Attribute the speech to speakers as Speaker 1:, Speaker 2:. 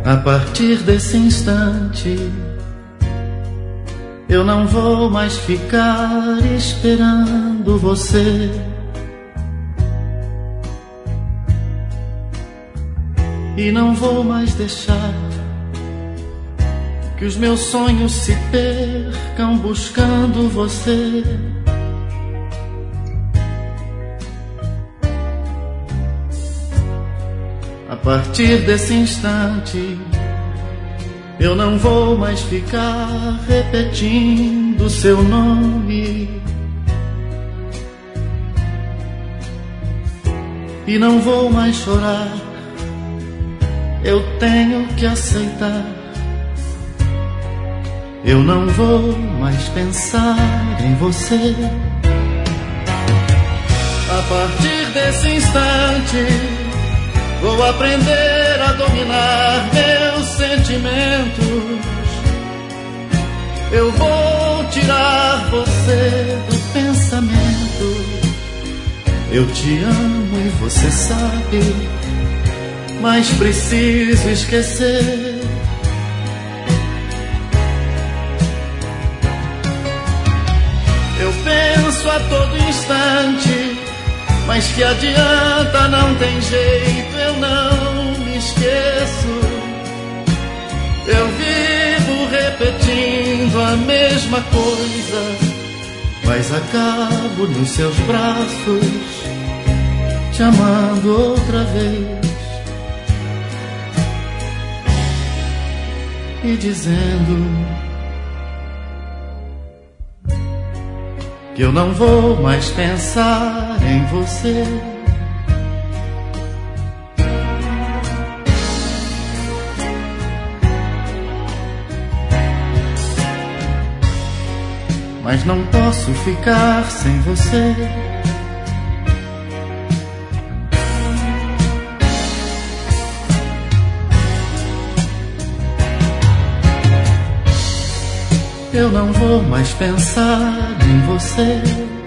Speaker 1: A partir desse instante, eu não vou mais ficar esperando você. E não vou mais deixar que os meus sonhos se percam buscando você. A partir desse instante, eu não vou mais ficar repetindo seu nome. E não vou mais chorar, eu tenho que aceitar. Eu não vou mais pensar em você. A partir desse instante, vou aprender a dominar meus sentimentos. Eu vou tirar você do pensamento. Eu te amo e você sabe, mas preciso esquecer. Eu penso a todo instante, mas que adianta, não tem jeito, eu não me esqueço. Eu vivo repetindo a mesma coisa, mas acabo nos seus braços, te amando outra vez e dizendo que eu não vou mais pensar em você. Mas não posso ficar sem você. Eu não vou mais pensar em você.